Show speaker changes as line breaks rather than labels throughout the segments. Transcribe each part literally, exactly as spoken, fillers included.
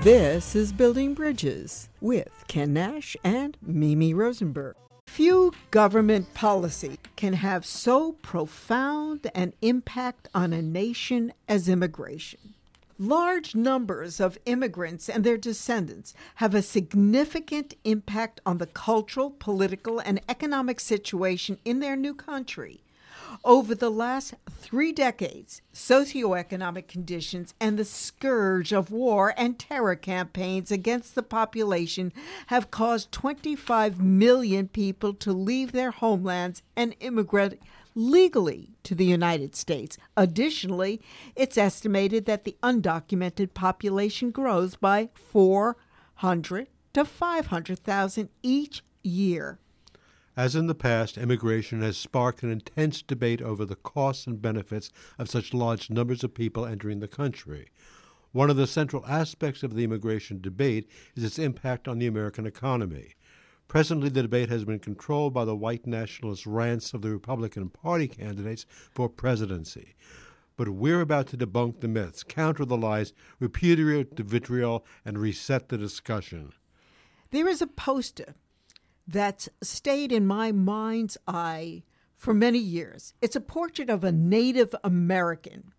This is Building Bridges with Ken Nash and Mimi Rosenberg. Few government policy can have so profound an impact on a nation as immigration. Large numbers of immigrants and their descendants have a significant impact on the cultural, political, and economic situation in their new country. Over the last three decades, socioeconomic conditions and the scourge of war and terror campaigns against the population have caused twenty-five million people to leave their homelands and immigrate legally to the United States. Additionally, it's estimated that the undocumented population grows by four hundred to five hundred thousand each year.
As in the past, immigration has sparked an intense debate over the costs and benefits of such large numbers of people entering the country. One of the central aspects of the immigration debate is its impact on the American economy. Presently, the debate has been controlled by the white nationalist rants of the Republican Party candidates for presidency. But we're about to debunk the myths, counter the lies, repudiate the vitriol, and reset the discussion.
There is a poster that's stayed in my mind's eye for many years. It's a portrait of a Native American,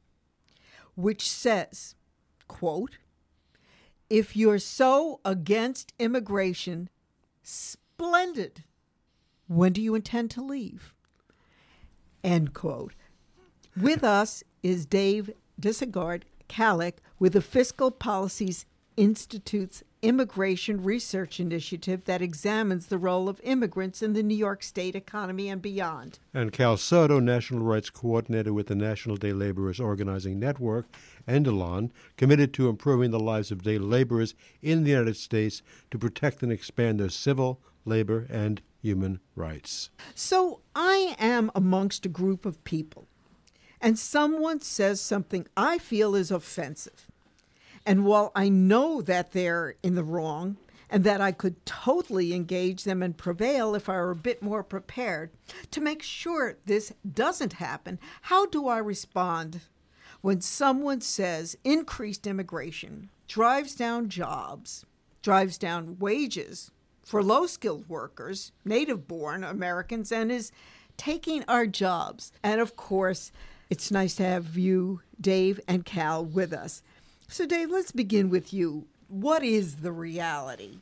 which says, quote, "If you're so against immigration, splendid. When do you intend to leave?" End quote. With us is Dave Disegard-Kalick with the Fiscal Policies Institute's Immigration Research Initiative that examines the role of immigrants in the New York State economy and beyond.
And Cal Soto, National Rights Coordinator with the National Day Laborers Organizing Network, NDLON, committed to improving the lives of day laborers in the United States to protect and expand their civil, labor, and human rights.
So I am amongst a group of people, and someone says something I feel is offensive. And while I know that they're in the wrong and that I could totally engage them and prevail if I were a bit more prepared, to make sure this doesn't happen, how do I respond when someone says increased immigration drives down jobs, drives down wages for low-skilled workers, native-born Americans, and is taking our jobs? And of course, it's nice to have you, Dave, and Cal with us. So, Dave, let's begin with you. What is the reality?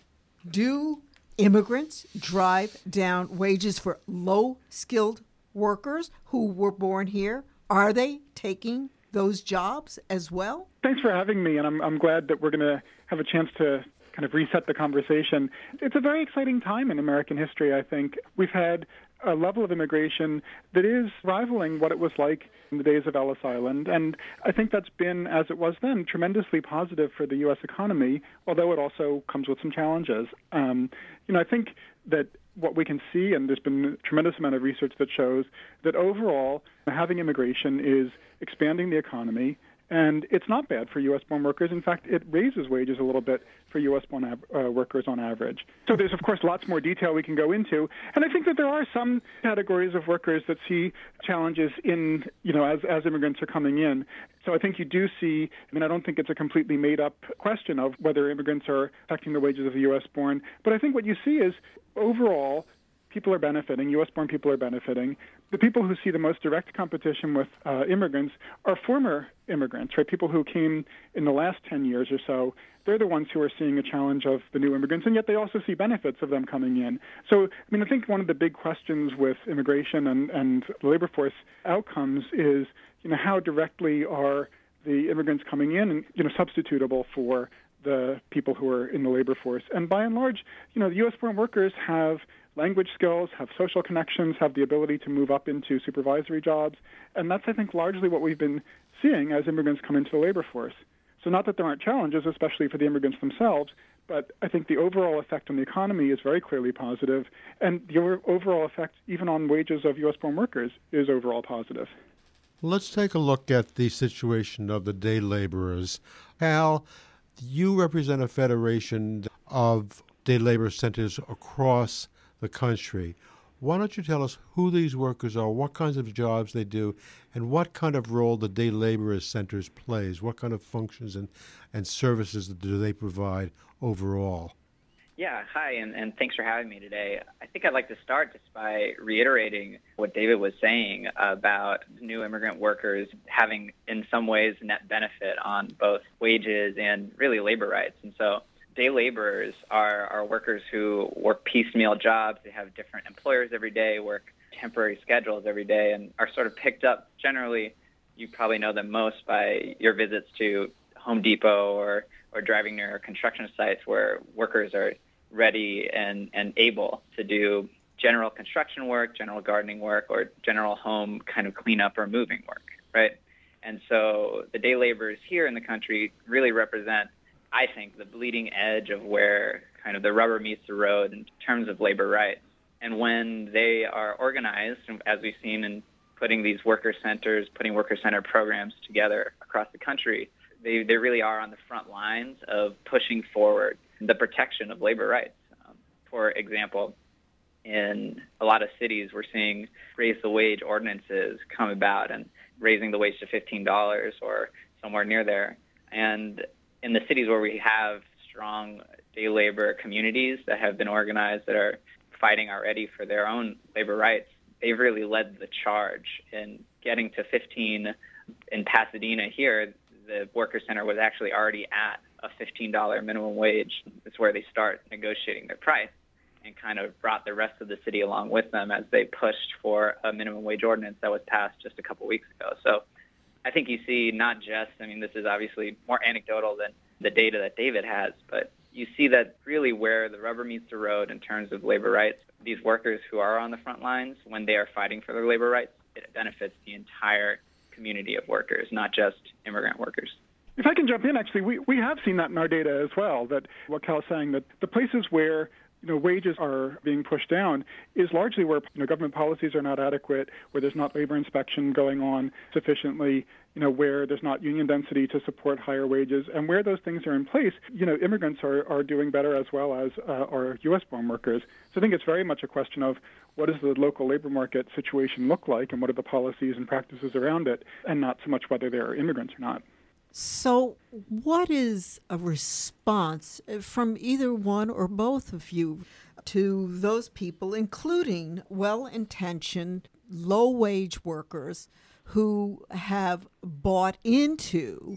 Do immigrants drive down wages for low-skilled workers who were born here? Are they taking those jobs as well?
Thanks for having me, and I'm, I'm glad that we're going to have a chance to kind of reset the conversation. It's a very exciting time in American history, I think. We've had a level of immigration that is rivaling what it was like in the days of Ellis Island. And I think that's been, as it was then, tremendously positive for the U S economy, although it also comes with some challenges. Um, you know, I think that what we can see, and there's been a tremendous amount of research that shows that overall having immigration is expanding the economy, and it's not bad for U S-born workers. In fact, it raises wages a little bit for U S-born ab- uh, workers on average. So there's, of course, lots more detail we can go into. And I think that there are some categories of workers that see challenges in, you know, as, as immigrants are coming in. So I think you do see, I mean, I don't think it's a completely made-up question of whether immigrants are affecting the wages of the U S-born. But I think what you see is, overall, people are benefiting, U S-born people are benefiting. The people who see the most direct competition with uh, immigrants are former immigrants, right? People who came in the last ten years or so. They're the ones who are seeing a challenge of the new immigrants, and yet they also see benefits of them coming in. So, I mean, I think one of the big questions with immigration and, and labor force outcomes is, you know, how directly are the immigrants coming in and, you know, substitutable for the people who are in the labor force. And by and large, you know, the U S-born workers have language skills, have social connections, have the ability to move up into supervisory jobs. And that's, I think, largely what we've been seeing as immigrants come into the labor force. So not that there aren't challenges, especially for the immigrants themselves, but I think the overall effect on the economy is very clearly positive, and the overall effect, even on wages of U S-born workers, is overall positive.
Let's take a look at the situation of the day laborers. Al, you represent a federation of day labor centers across the country. Why don't you tell us who these workers are, what kinds of jobs they do, and what kind of role the day laborers centers plays? What kind of functions and, and services do they provide overall?
Yeah, hi, and, and thanks for having me today. I think I'd like to start just by reiterating what David was saying about new immigrant workers having, in some ways, net benefit on both wages and really labor rights. And so day laborers are, are workers who work piecemeal jobs. They have different employers every day, work temporary schedules every day, and are sort of picked up. Generally, you probably know them most by your visits to Home Depot or, or driving near construction sites where workers are ready and, and able to do general construction work, general gardening work, or general home kind of cleanup or moving work, right? And so the day laborers here in the country really represent, I think, the bleeding edge of where kind of the rubber meets the road in terms of labor rights. And when they are organized, as we've seen in putting these worker centers, putting worker center programs together across the country, they, they really are on the front lines of pushing forward the protection of labor rights. Um, for example, in a lot of cities, we're seeing raise the wage ordinances come about and raising the wage to fifteen dollars or somewhere near there. And in the cities where we have strong day labor communities that have been organized that are fighting already for their own labor rights, they've really led the charge in getting to fifteen. In Pasadena here, the Worker Center was actually already at a fifteen dollars minimum wage. It's where they start negotiating their price, and kind of brought the rest of the city along with them as they pushed for a minimum wage ordinance that was passed just a couple weeks ago. So I think you see not just, I mean, this is obviously more anecdotal than the data that David has, but you see that really where the rubber meets the road in terms of labor rights, these workers who are on the front lines, when they are fighting for their labor rights, it benefits the entire community of workers, not just immigrant workers.
If I can jump in, actually, we, we have seen that in our data as well, that what Cal is saying, that the places where you know, wages are being pushed down is largely where you know, government policies are not adequate, where there's not labor inspection going on sufficiently, you know, where there's not union density to support higher wages, and where those things are in place, you know, immigrants are, are doing better as well as uh, our U S-born workers. So I think it's very much a question of what does the local labor market situation look like and what are the policies and practices around it, and not so much whether they're immigrants or not.
So what is a response from either one or both of you to those people, including well-intentioned, low-wage workers who have bought into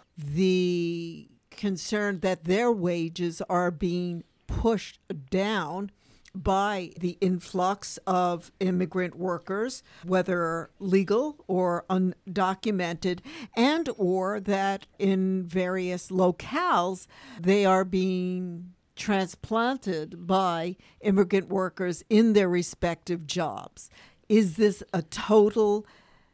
the concern that their wages are being pushed down by the influx of immigrant workers, whether legal or undocumented, and or that in various locales they are being transplanted by immigrant workers in their respective jobs? Is this a total...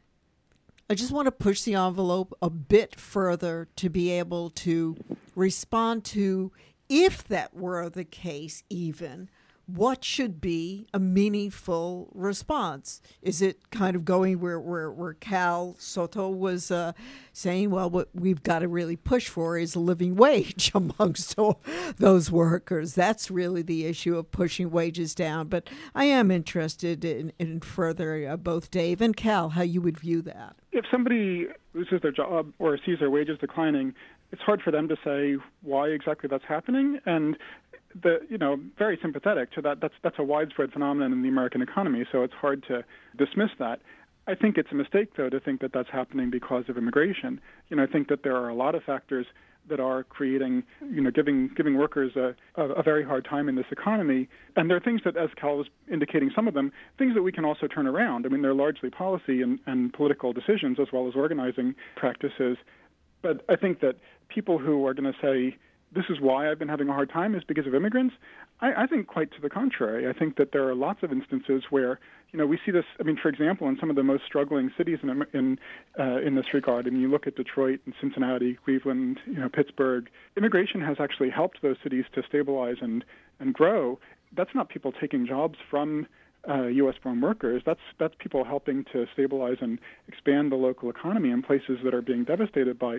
I just want to push the envelope a bit further to be able to respond to, if that were the case even, what should be a meaningful response? Is it kind of going where, where, where Cal Soto was uh, saying, well, what we've got to really push for is a living wage amongst all those workers? That's really the issue of pushing wages down. But I am interested in, in further, uh, both Dave and Cal, how you would view that.
If somebody loses their job or sees their wages declining, it's hard for them to say why exactly that's happening. And the you know very sympathetic to that. That's that's a widespread phenomenon in the American economy, so it's hard to dismiss that. I think it's a mistake, though, to think that that's happening because of immigration. You know, I think that there are a lot of factors that are creating, you know, giving giving workers a, a, a very hard time in this economy. And there are things that, as Cal was indicating, some of them, things that we can also turn around. I mean, they're largely policy and, and political decisions as well as organizing practices. But I think that people who are going to say, this is why I've been having a hard time is because of immigrants, I, I think quite to the contrary. I think that there are lots of instances where, you know, we see this, I mean, for example, in some of the most struggling cities in in, uh, in this regard, I mean, you look at Detroit and Cincinnati, Cleveland, you know, Pittsburgh, immigration has actually helped those cities to stabilize and, and grow. That's not people taking jobs from uh, U S-born workers. That's that's people helping to stabilize and expand the local economy in places that are being devastated by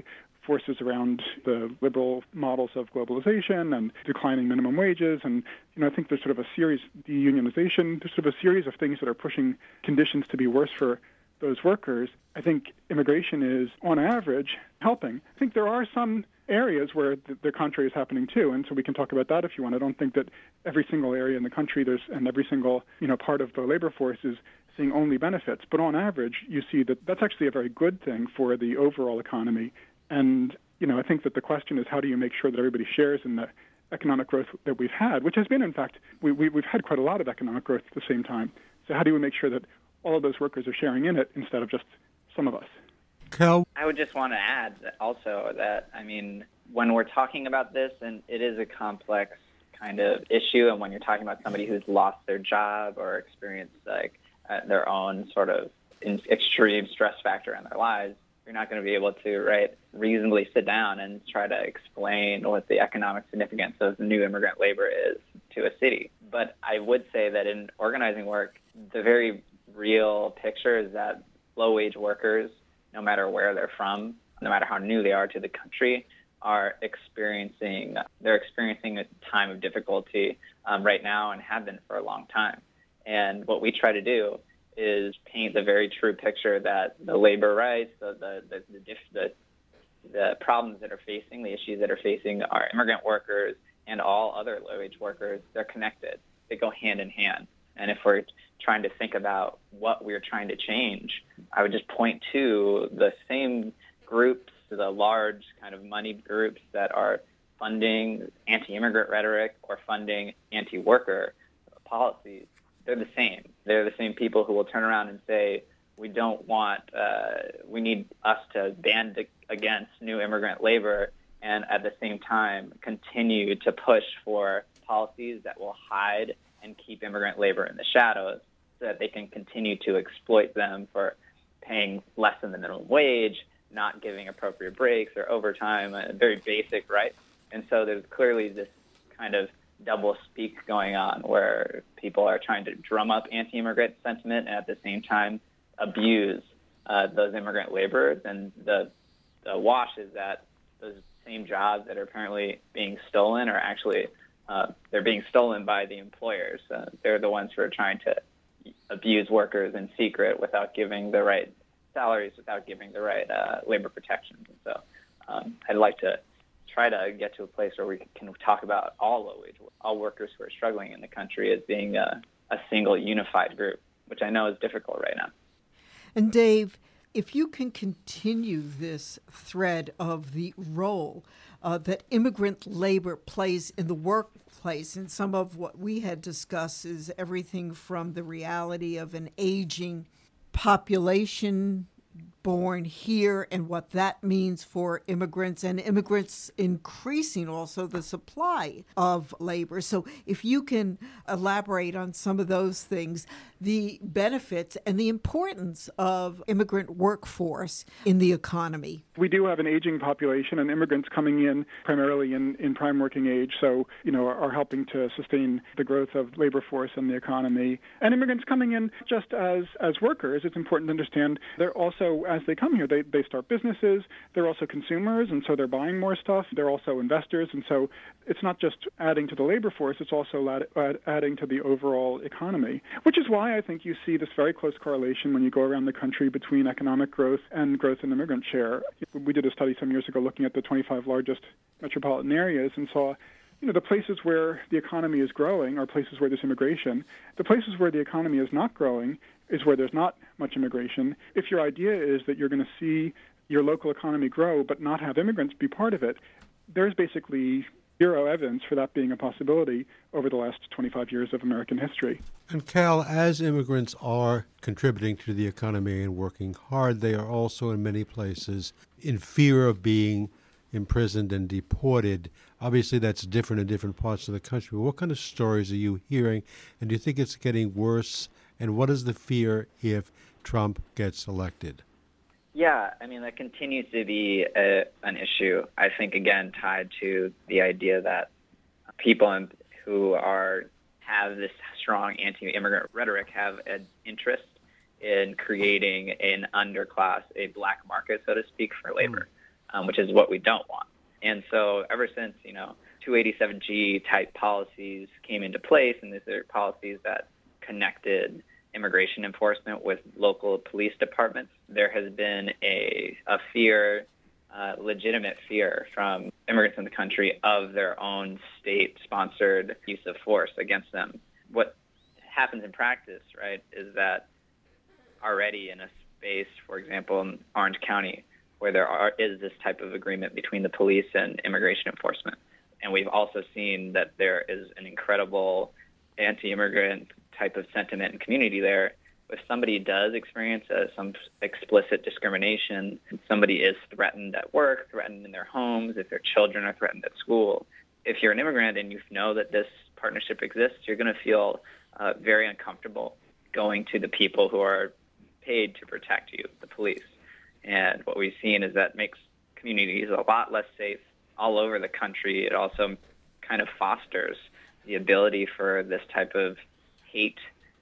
forces around the liberal models of globalization and declining minimum wages. And, you know, I think there's sort of a series, deunionization, there's sort of a series of things that are pushing conditions to be worse for those workers. I think immigration is, on average, helping. I think there are some areas where the, the contrary is happening too, and so we can talk about that if you want. I don't think that every single area in the country there's and every single you know part of the labor force is seeing only benefits. But on average, you see that that's actually a very good thing for the overall economy. And you know, I think that the question is, how do you make sure that everybody shares in the economic growth that we've had, which has been, in fact, we, we, we've had quite a lot of economic growth at the same time. So how do we make sure that all of those workers are sharing in it instead of just some of us?
Cal?
I would just want to add also that, I mean, when we're talking about this, and it is a complex kind of issue, and when you're talking about somebody who's lost their job or experienced like uh, their own sort of in extreme stress factor in their lives, you're not going to be able to, right, reasonably sit down and try to explain what the economic significance of new immigrant labor is to a city. But I would say that in organizing work, the very real picture is that low-wage workers, no matter where they're from, no matter how new they are to the country, are experiencing, they're experiencing a time of difficulty um, right now and have been for a long time. And what we try to do is paint the very true picture that the labor rights, the the the, the, the, the problems that are facing, the issues that are facing our immigrant workers and all other low-wage workers, they're connected. They go hand in hand. And if we're trying to think about what we're trying to change, I would just point to the same groups, the large kind of moneyed groups that are funding anti-immigrant rhetoric or funding anti-worker policies. They're the same. They're the same people who will turn around and say, we don't want, uh, we need us to band against new immigrant labor, and at the same time continue to push for policies that will hide and keep immigrant labor in the shadows so that they can continue to exploit them for paying less than the minimum wage, not giving appropriate breaks or overtime, a very basic right. And so there's clearly this kind of double speak going on where people are trying to drum up anti-immigrant sentiment and at the same time abuse uh, those immigrant laborers. And the, the wash is that those same jobs that are apparently being stolen are actually uh, they're being stolen by the employers. Uh, they're the ones who are trying to abuse workers in secret without giving the right salaries, without giving the right uh, labor protections. And so um, I'd like to try to get to a place where we can talk about all low-wage, all workers who are struggling in the country as being a, a single unified group, which I know is difficult right now.
And Dave, if you can continue this thread of the role uh, that immigrant labor plays in the workplace, and some of what we had discussed is everything from the reality of an aging population born here and what that means for immigrants, and immigrants increasing also the supply of labor. So if you can elaborate on some of those things, the benefits and the importance of immigrant workforce in the economy.
We do have an aging population, and immigrants coming in primarily in, in prime working age, so, you know, are helping to sustain the growth of labor force and the economy. And immigrants coming in just as, as workers, it's important to understand they're also, as they come here, they, they start businesses, they're also consumers, and so they're buying more stuff, they're also investors, and so it's not just adding to the labor force, it's also add, adding to the overall economy, which is why I think you see this very close correlation when you go around the country between economic growth and growth in immigrant share. We did a study some years ago looking at the twenty-five largest metropolitan areas and saw, you know, the places where the economy is growing are places where there's immigration. The places where the economy is not growing is where there's not much immigration. If your idea is that you're going to see your local economy grow but not have immigrants be part of it, there's basically zero evidence for that being a possibility over the last twenty-five years of American history.
And Cal, as immigrants are contributing to the economy and working hard, they are also in many places in fear of being imprisoned and deported. Obviously, that's different in different parts of the country. What kind of stories are you hearing, and do you think it's getting worse? And what is the fear if Trump gets elected?
Yeah, I mean, that continues to be a, an issue, I think, again, tied to the idea that people who are have this strong anti-immigrant rhetoric have an interest in creating an underclass, a black market, so to speak, for labor. um, which is what we don't want. And so ever since, you know, two eighty-seven G type policies came into place, and these are policies that connected immigration enforcement with local police departments, there has been a, a fear, uh, legitimate fear from immigrants in the country of their own state-sponsored use of force against them. What happens in practice, right, is that already in a space, for example, in Orange County, where there are, is this type of agreement between the police and immigration enforcement. And we've also seen that there is an incredible anti-immigrant type of sentiment and community there. If somebody does experience uh, some explicit discrimination, somebody is threatened at work, threatened in their homes, if their children are threatened at school, if you're an immigrant and you know that this partnership exists, you're going to feel uh, very uncomfortable going to the people who are paid to protect you, the police. And what we've seen is that makes communities a lot less safe all over the country. It also kind of fosters the ability for this type of hate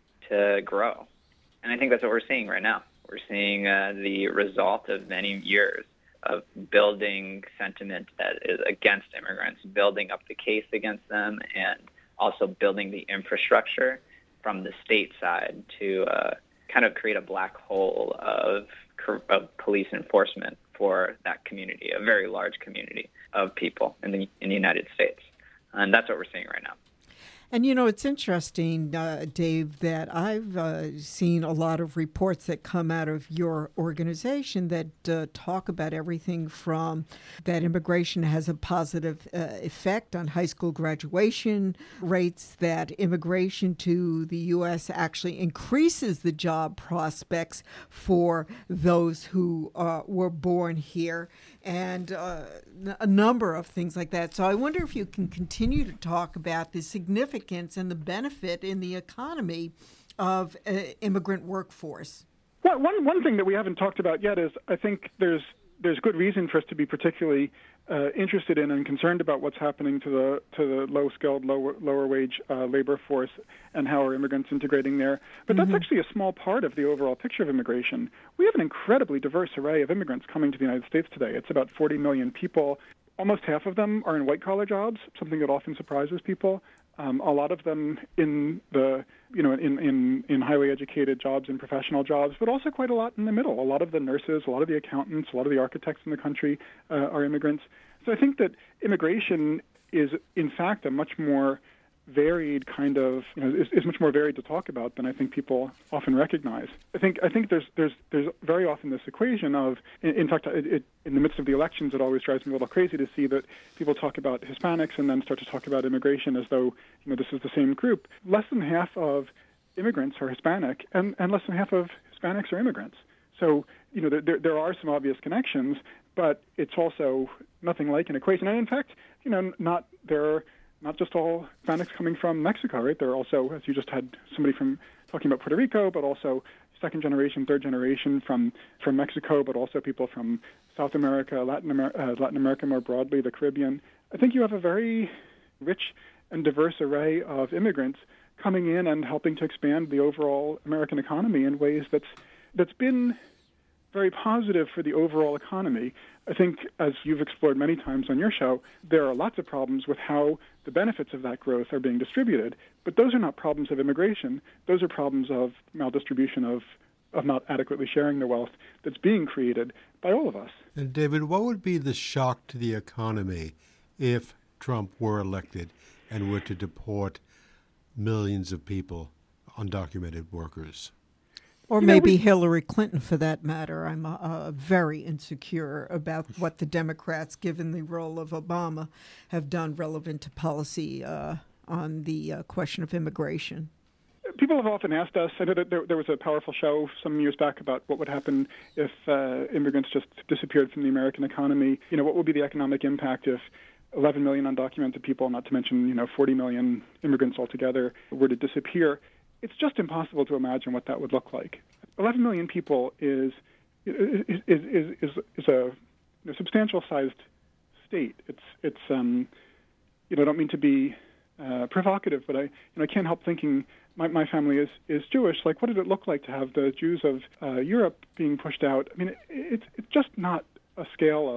to grow. And I think that's what we're seeing right now. We're seeing uh, the result of many years of building sentiment that is against immigrants, building up the case against them, and also building the infrastructure from the state side to uh, kind of create a black hole of, of police enforcement for that community, a very large community of people in the, in the United States. And that's what we're seeing right now.
And, you know, it's interesting, uh, Dave, that I've uh, seen a lot of reports that come out of your organization that uh, talk about everything from that immigration has a positive uh, effect on high school graduation rates, that immigration to the U S actually increases the job prospects for those who uh, were born here, and uh, a number of things like that. So I wonder if you can continue to talk about the significance and the benefit in the economy of uh, immigrant workforce.
Well, one one thing that we haven't talked about yet is I think there's there's good reason for us to be particularly uh, interested in and concerned about what's happening to the to the low-skilled, lower lower wage uh, labor force and how are immigrants integrating there. But mm-hmm. that's actually a small part of the overall picture of immigration. We have an incredibly diverse array of immigrants coming to the United States today. It's about forty million people. Almost half of them are in white-collar jobs, something that often surprises people. Um, a lot of them in the, you know, in, in, in highly educated jobs and professional jobs, but also quite a lot in the middle. A lot of the nurses, a lot of the accountants, a lot of the architects in the country uh, are immigrants. So I think that immigration is, in fact, a much more varied kind of, you know, is, is much more varied to talk about than I think people often recognize. I think I think there's there's there's very often this equation of, in, in fact, it, it, in the midst of the elections, it always drives me a little crazy to see that people talk about Hispanics and then start to talk about immigration as though, you know, this is the same group. Less than half of immigrants are Hispanic, and, and less than half of Hispanics are immigrants. So, you know, there there are some obvious connections, but it's also nothing like an equation. And in fact, you know, not there are not just all Hispanics coming from Mexico, right? There are also, as you just had somebody from talking about Puerto Rico, but also second generation, third generation from, from Mexico, but also people from South America, Latin, Amer- uh, Latin America more broadly, the Caribbean. I think you have a very rich and diverse array of immigrants coming in and helping to expand the overall American economy in ways that's that's been very positive for the overall economy. I think, as you've explored many times on your show, there are lots of problems with how the benefits of that growth are being distributed, but those are not problems of immigration. Those are problems of maldistribution, of, of not adequately sharing the wealth that's being created by all of us.
And David, what would be the shock to the economy if Trump were elected and were to deport millions of people, undocumented workers?
Or
You know,
maybe
we-
Hillary Clinton, for that matter. I'm uh, uh, very insecure about what the Democrats, given the role of Obama, have done relevant to policy uh, on the uh, question of immigration.
People have often asked us, I know that there, there was a powerful show some years back about what would happen if uh, immigrants just disappeared from the American economy. You know, what would be the economic impact if eleven million undocumented people, not to mention, you know, forty million immigrants altogether, were to disappear? It's just impossible to imagine what that would look like. eleven million people is is is is, is, is a, a substantial-sized state. It's it's um, you know, I don't mean to be uh, provocative, but I you know I can't help thinking my my family is, is Jewish. Like, what did it look like to have the Jews of uh, Europe being pushed out? I mean, it, it's it's just not a scale of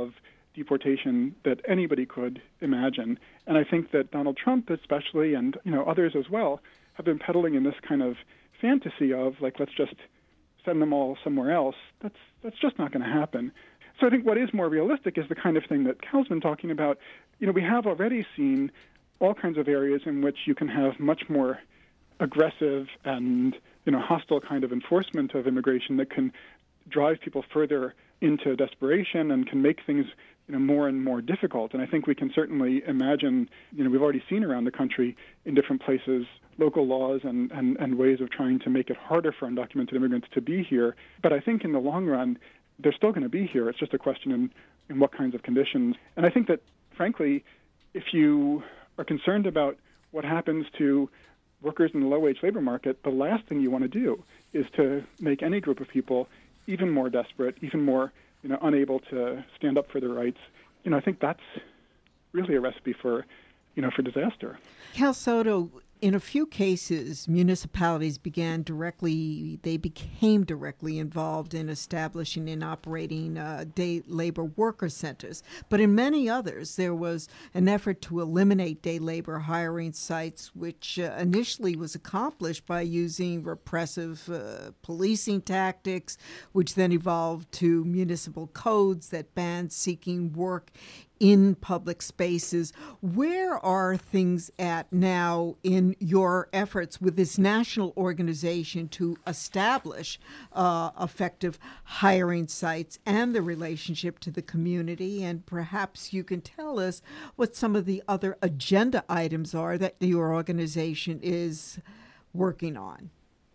deportation that anybody could imagine. And I think that Donald Trump especially, and you know others as well, have been peddling in this kind of fantasy of, like, let's just send them all somewhere else. That's that's just not going to happen. So I think what is more realistic is the kind of thing that Cal's been talking about. You know, we have already seen all kinds of areas in which you can have much more aggressive and, you know, hostile kind of enforcement of immigration that can drive people further into desperation and can make things, you know, more and more difficult. And I think we can certainly imagine, you know, we've already seen around the country in different places local laws and, and, and ways of trying to make it harder for undocumented immigrants to be here. But I think in the long run, they're still going to be here. It's just a question in, in what kinds of conditions. And I think that, frankly, if you are concerned about what happens to workers in the low-wage labor market, the last thing you want to do is to make any group of people even more desperate, even more, you know, unable to stand up for their rights. You know, I think that's really a recipe for, you know, for disaster.
Cal Soto, in a few cases, municipalities began directly, they became directly involved in establishing and operating uh, day labor worker centers. But in many others, there was an effort to eliminate day labor hiring sites, which uh, initially was accomplished by using repressive uh, policing tactics, which then evolved to municipal codes that banned seeking work in public spaces. Where are things at now in your efforts with this national organization to establish uh, effective hiring sites and the relationship to the community? And perhaps you can tell us what some of the other agenda items are that your organization is working on.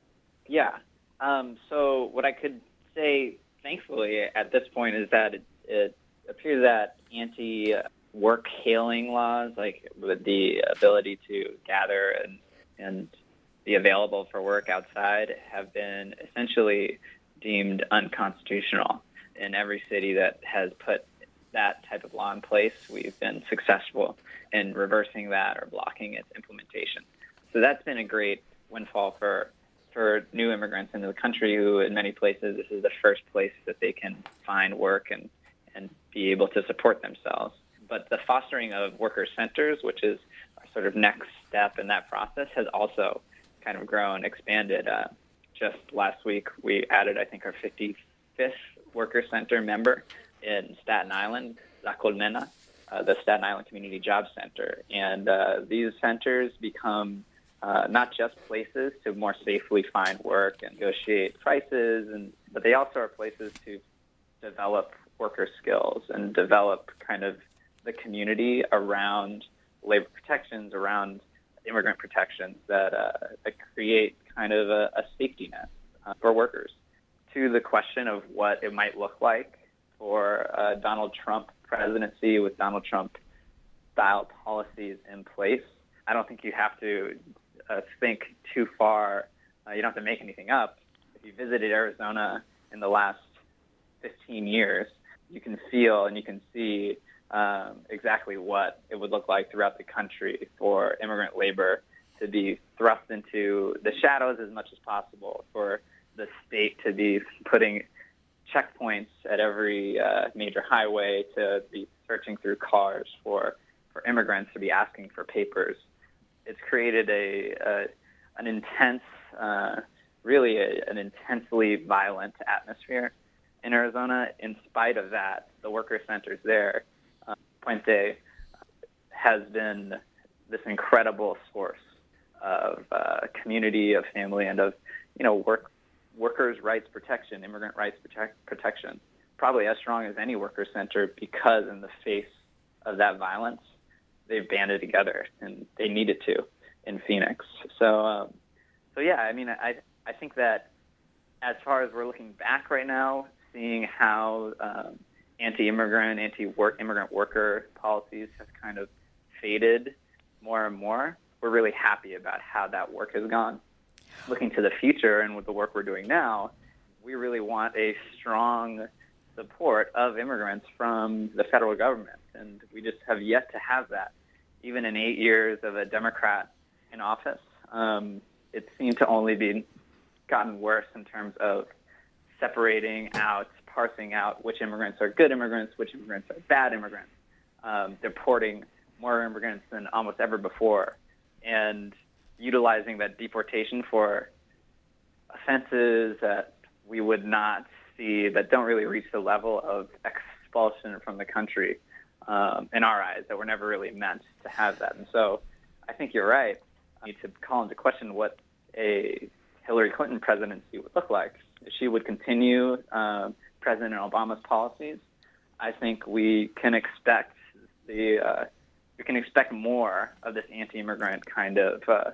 Yeah. Um, so what I could say, thankfully, at this point is that it, it appears that anti-work hailing laws, like with the ability to gather and, and be available for work outside, have been essentially deemed unconstitutional. In every city that has put that type of law in place, we've been successful in reversing that or blocking its implementation. So that's been a great windfall for for new immigrants into the country who, in many places, this is the first place that they can find work and and be able to support themselves. But the fostering of worker centers, which is our sort of next step in that process, has also kind of grown, expanded. Uh, just last week, we added, I think, our fifty-fifth worker center member in Staten Island, La Colmena, uh, the Staten Island Community Job Center. And uh, these centers become uh, not just places to more safely find work and negotiate prices, and but they also are places to develop worker skills and develop kind of the community around labor protections, around immigrant protections that, uh, that create kind of a, a safety net uh, for workers. To the question of what it might look like for uh, Donald Trump presidency with Donald Trump style policies in place, I don't think you have to uh, think too far. Uh, you don't have to make anything up. If you visited Arizona in the last fifteen years, you can feel and you can see um, exactly what it would look like throughout the country for immigrant labor to be thrust into the shadows as much as possible, for the state to be putting checkpoints at every uh, major highway, to be searching through cars for, for immigrants to be asking for papers. It's created a, a an intense, uh, really a, an intensely violent atmosphere in Arizona. In spite of that, the worker centers there, uh, Puente, has been this incredible source of uh, community, of family, and of, you know, work workers' rights protection, immigrant rights protect, protection, probably as strong as any worker center, because in the face of that violence, they've banded together, and they needed to in Phoenix. So, um, so yeah, I mean, I I think that as far as we're looking back right now, seeing how um, anti-immigrant, anti-work immigrant worker policies have kind of faded more and more, we're really happy about how that work has gone. Looking to the future and with the work we're doing now, we really want a strong support of immigrants from the federal government, and we just have yet to have that. Even in eight years of a Democrat in office, um, it seemed to only be gotten worse in terms of separating out parsing out which immigrants are good immigrants, which immigrants are bad immigrants, um, deporting more immigrants than almost ever before, and utilizing that deportation for offenses that we would not see, that don't really reach the level of expulsion from the country um, in our eyes, that were never really meant to have that. And so I think you're right. I need to call into question what a Hillary Clinton presidency would look like. If she would continue uh, President Obama's policies, I think we can expect the uh, we can expect more of this anti-immigrant kind of uh,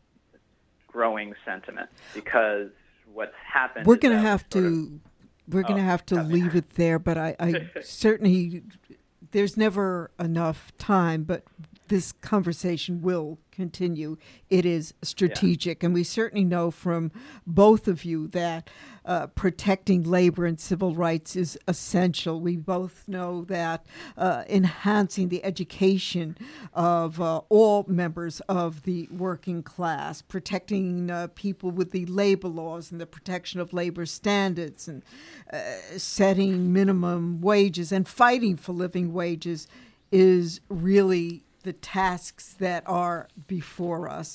growing sentiment, because what's happened.
We're going to
is
have
sort
to
of,
we're going to
oh,
have to
okay.
leave it there. But I, I certainly there's never enough time. But this conversation will continue. It is strategic, yeah. And we certainly know from both of you that uh, protecting labor and civil rights is essential. We both know that uh, enhancing the education of uh, all members of the working class, protecting uh, people with the labor laws and the protection of labor standards, and uh, setting minimum wages and fighting for living wages is really the tasks that are before us.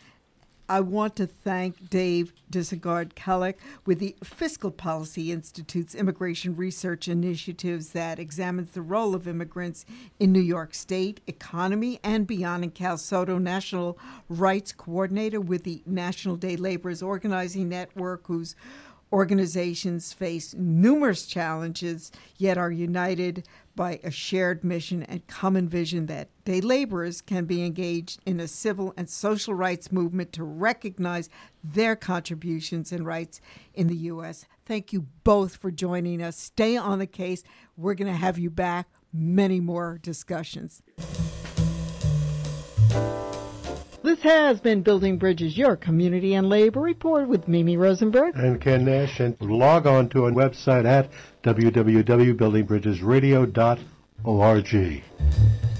I want to thank Dave Disegard-Kellogg with the Fiscal Policy Institute's immigration research initiatives that examines the role of immigrants in New York State economy and beyond, and Cal Soto, National Rights Coordinator with the National Day Laborers Organizing Network, whose organizations face numerous challenges, yet are united by a shared mission and common vision that day laborers can be engaged in a civil and social rights movement to recognize their contributions and rights in the U S. Thank you both for joining us. Stay on the case. We're going to have you back. Many more discussions. This has been Building Bridges, your community and labor report with Mimi Rosenberg
and Ken Nash. And log on to our website at w w w dot building bridges radio dot org.